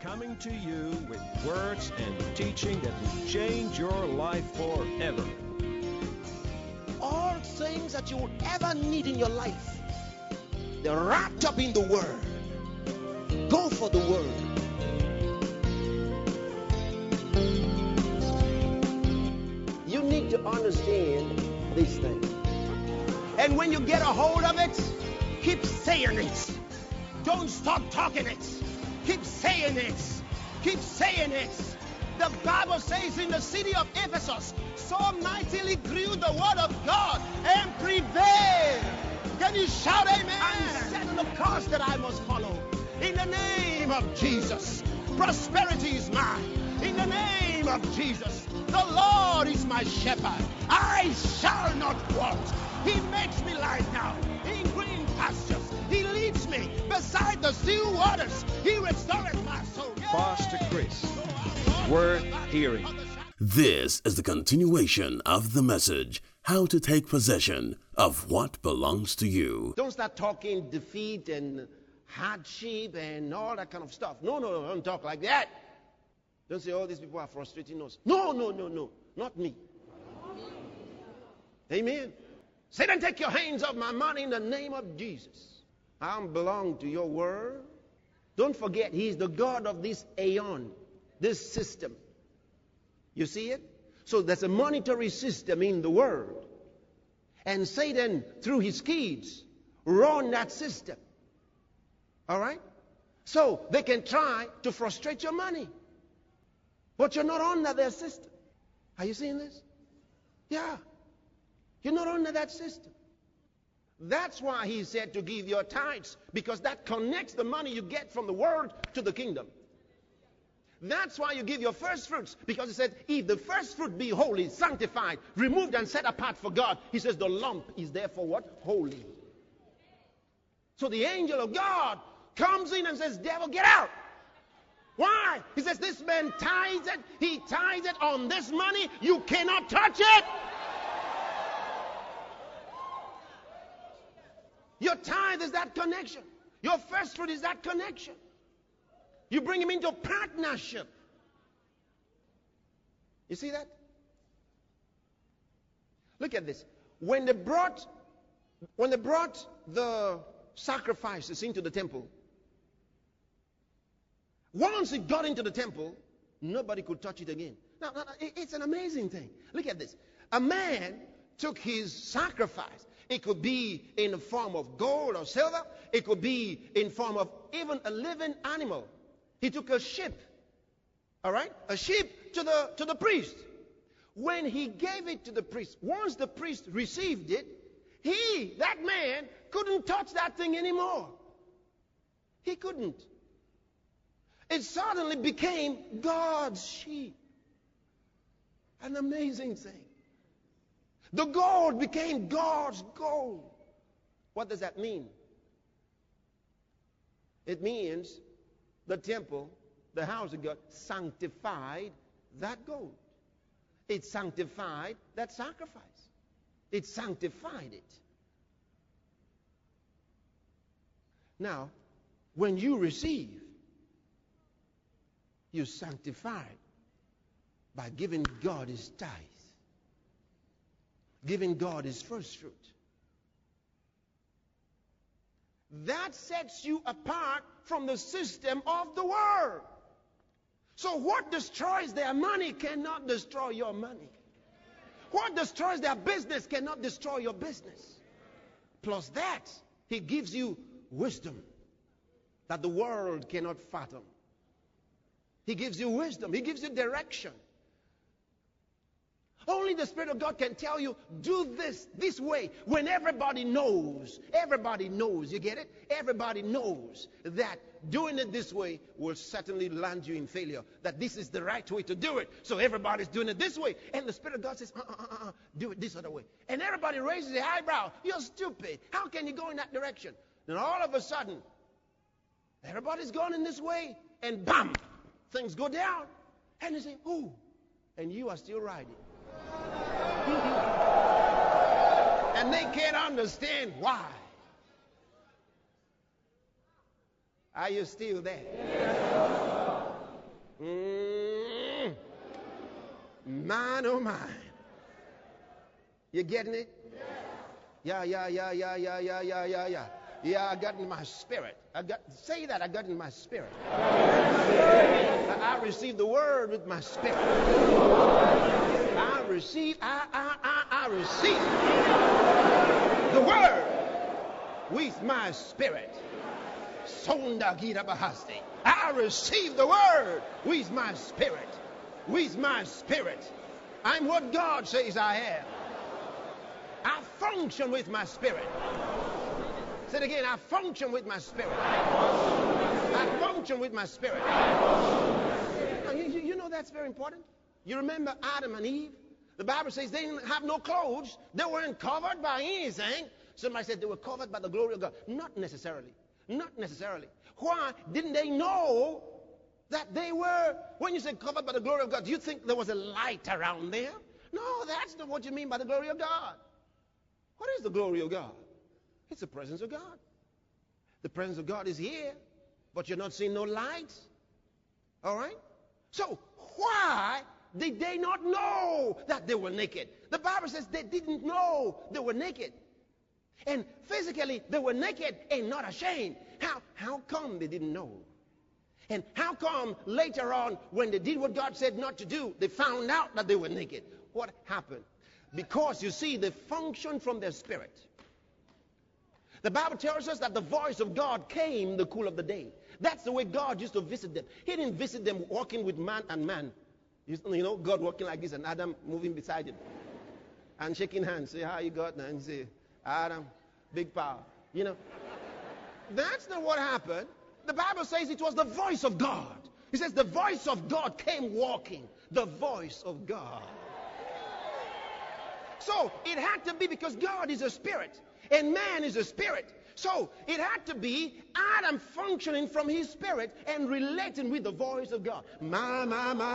coming to you with words and teaching that will change your life forever. All things that you would ever need in your life, they're wrapped up in the Word. Go for the Word. You need to understand these things. And when you get a hold of it, keep saying it. Don't stop talking it. Keep saying it. Keep saying it. The Bible says in the city of Ephesus, so mightily grew the word of God and prevailed. Can you shout amen? I'm setting the course that I must follow. In the name of Jesus, prosperity is mine. In the name of Jesus, the Lord is my shepherd. I shall not want. He makes me lie down in green pastures. He leads me beside the still waters. He restores my soul. Pastor Chris, worth hearing. This is the continuation of the message, how to take possession of what belongs to you. Don't start talking defeat and hardship and all that kind of stuff. No, don't talk like that. Don't say, oh, these people are frustrating us. No, not me. Amen. Satan, take your hands off my money in the name of Jesus. I belong to your word. Don't forget, he is the God of this aeon, this system. You see it? So there's a monetary system in the world. And Satan, through his kids, run that system. All right? So they can try to frustrate your money. But you're not under their system. Are you seeing this? Yeah. You're not under that system. That's why he said to give your tithes, because that connects the money you get from the world to the kingdom. That's why you give your first fruits, because he said, if the first fruit be holy, sanctified, removed and set apart for God, he says the lump is therefore what? Holy. So the angel of God comes in and says, devil, get out. Why? He says, this man tithes it. He tithes it on this money. You cannot touch it. Your tithe is that connection. Your first fruit is that connection. You bring him into partnership. You see that? Look at this. When they brought the sacrifices into the temple, once it got into the temple, nobody could touch it again. Now, it's an amazing thing. Look at this. A man took his sacrifice. It could be in the form of gold or silver. It could be in form of even a living animal. He took a sheep. All right? A sheep to the priest. When he gave it to the priest, once the priest received it, that man, couldn't touch that thing anymore. He couldn't. It suddenly became God's sheep. An amazing thing. The gold became God's gold. What does that mean? It means the temple, the house of God, sanctified that gold. It sanctified that sacrifice. It sanctified it. Now, when you receive, you sanctify by giving God his tithe. Giving God his first fruit. That sets you apart from the system of the world. So what destroys their money cannot destroy your money. What destroys their business cannot destroy your business. Plus that, he gives you wisdom that the world cannot fathom. He gives you wisdom. He gives you direction. Only the Spirit of God can tell you, do this way, when everybody knows. Everybody knows. You get it? Everybody knows that doing it this way will certainly land you in failure. That this is the right way to do it. So everybody's doing it this way. And the Spirit of God says, do it this other way. And everybody raises their eyebrow. You're stupid. How can you go in that direction? Then all of a sudden, everybody's going in this way. And bam, things go down. And you say, ooh. And you are still riding. And they can't understand why. Are you still there? Man, oh my. You getting it? Yeah. Yeah, I got it in my spirit. Say that, I got it in my spirit. I received the word with my spirit. I received the word with my spirit. Sonda Gita Bahasti. I received the word with my spirit. With my spirit. I'm what God says I am. I function with my spirit. Say it again. I function with my spirit. I function with my spirit. You know that's very important. You remember Adam and Eve? The Bible says they didn't have no clothes. They weren't covered by anything. Somebody said they were covered by the glory of God. Not necessarily. Not necessarily. Why? Didn't they know that they were, when you say covered by the glory of God, do you think there was a light around them? No, that's not what you mean by the glory of God. What is the glory of God? It's the presence of God. The presence of God is here, but you're not seeing no light. All right? So why did they not know that they were naked? The Bible says they didn't know they were naked. And physically, they were naked and not ashamed. How come they didn't know? And how come later on, when they did what God said not to do, they found out that they were naked? What happened? Because, you see, they functioned from their spirit. The Bible tells us that the voice of God came in the cool of the day. That's the way God used to visit them. He didn't visit them walking with man and man. You know, God walking like this and Adam moving beside him. And shaking hands. Say, how you got? And say, Adam, big power. You know, that's not what happened. The Bible says it was the voice of God. It says the voice of God came walking. The voice of God. So it had to be, because God is a spirit and man is a spirit. So it had to be Adam functioning from his spirit and relating with the voice of God. My.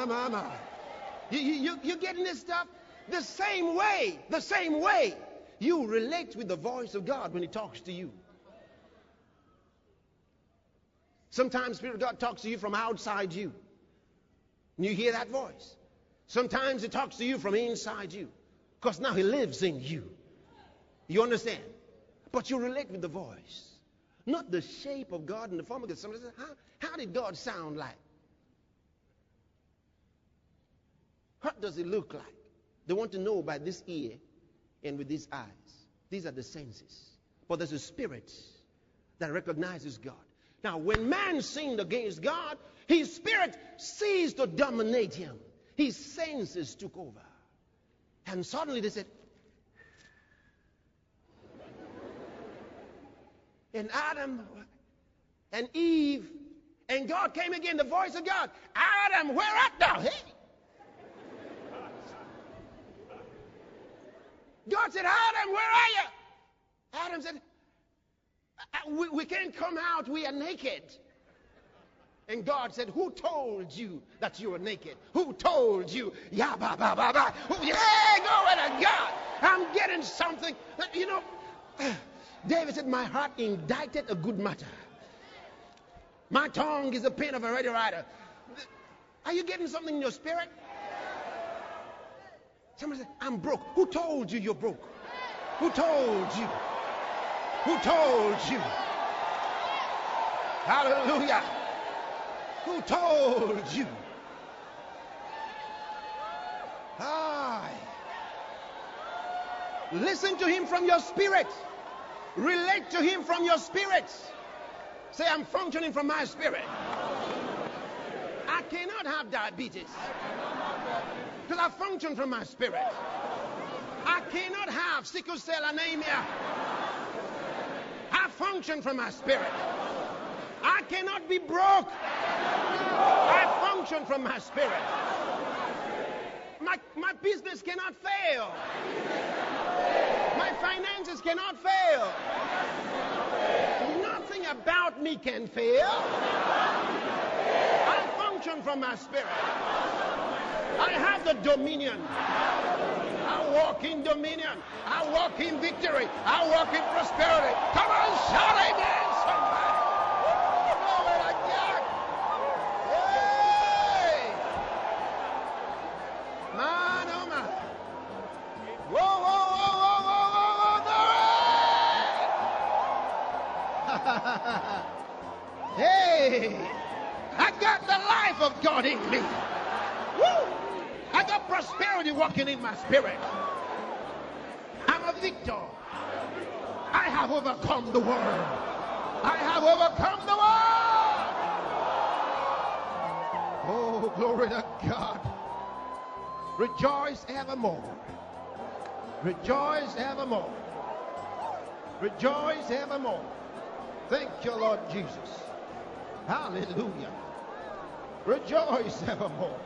You getting this stuff? The same way you relate with the voice of God when he talks to you. Sometimes Spirit of God talks to you from outside you. And you hear that voice. Sometimes he talks to you from inside you. Because now he lives in you. You understand? But you relate with the voice. Not the shape of God and the form of God. Somebody says, how did God sound like? What does it look like? They want to know by this ear and with these eyes. These are the senses. But there's a spirit that recognizes God. Now, when man sinned against God, his spirit ceased to dominate him. His senses took over. And suddenly they said, and Adam and Eve, and God came again, the voice of God, Adam, where art thou? Hey! God said, Adam, where are you? Adam said, we can't come out, we are naked. And God said, who told you that you were naked? Who told you? Yeah, ba. Yeah, glory to God. I'm getting something. You know, David said, my heart indicted a good matter. My tongue is the pen of a ready writer. Are you getting something in your spirit? Somebody said, I'm broke. Who told you you're broke? Who told you? Who told you? Hallelujah. Who told you? Listen to him from your spirit. Relate to him from your spirit. Say, I'm functioning from my spirit. I cannot have diabetes because I function from my spirit. I cannot have sickle cell anemia. I function from my spirit. I cannot be broke. I function from my spirit. My business cannot fail. My finances cannot fail. Nothing about me can fail. I function from my spirit. I have the dominion. I walk in dominion. I walk in victory. I walk in prosperity. Come on, shout amen, somebody. Glory to God. Hey! Hey, I got the life of God in me. Woo! I got prosperity walking in my spirit. I'm a victor. I have overcome the world. I have overcome the world. Oh, glory to God. Rejoice evermore. Rejoice evermore. Rejoice evermore. Thank you, Lord Jesus. Hallelujah. Rejoice evermore.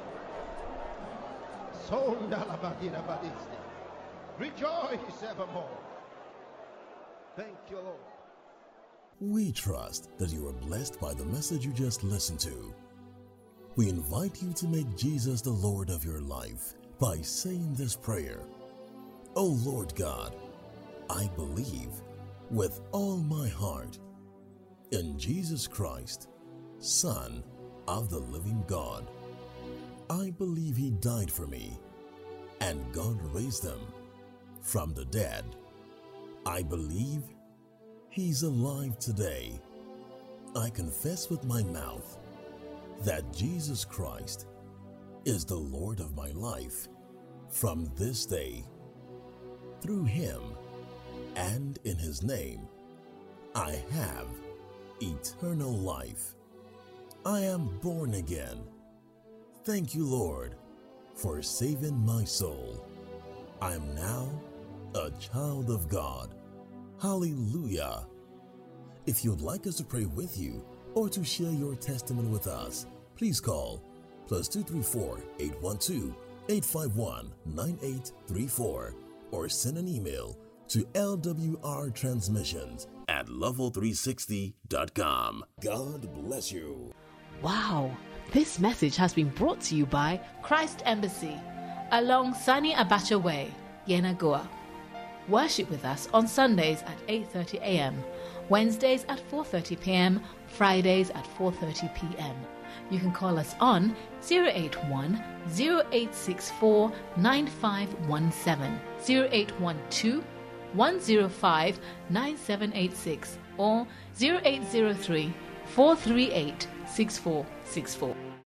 Rejoice evermore. Thank you, Lord. We trust that you are blessed by the message you just listened to. We invite you to make Jesus the Lord of your life by saying this prayer. Oh Lord God, I believe with all my heart in Jesus Christ, Son of the living God. I believe He died for me and God raised Him from the dead. I believe He's alive today. I confess with my mouth that Jesus Christ is the Lord of my life from this day. Through Him and in His name, I have eternal life. I am born again. Thank you, Lord, for saving my soul. I am now a child of God. Hallelujah. If you'd like us to pray with you or to share your testimony with us, please call +234 812 851 9834 or send an email to lwrtransmissions@level360.com. God bless you. Wow, this message has been brought to you by Christ Embassy along Sani Abacha Way, Yenagoa. Worship with us on Sundays at 8:30 a.m., Wednesdays at 4:30 p.m., Fridays at 4:30 p.m. You can call us on 081 0864 9517, 0812 105 9786 or 0803 438 6464.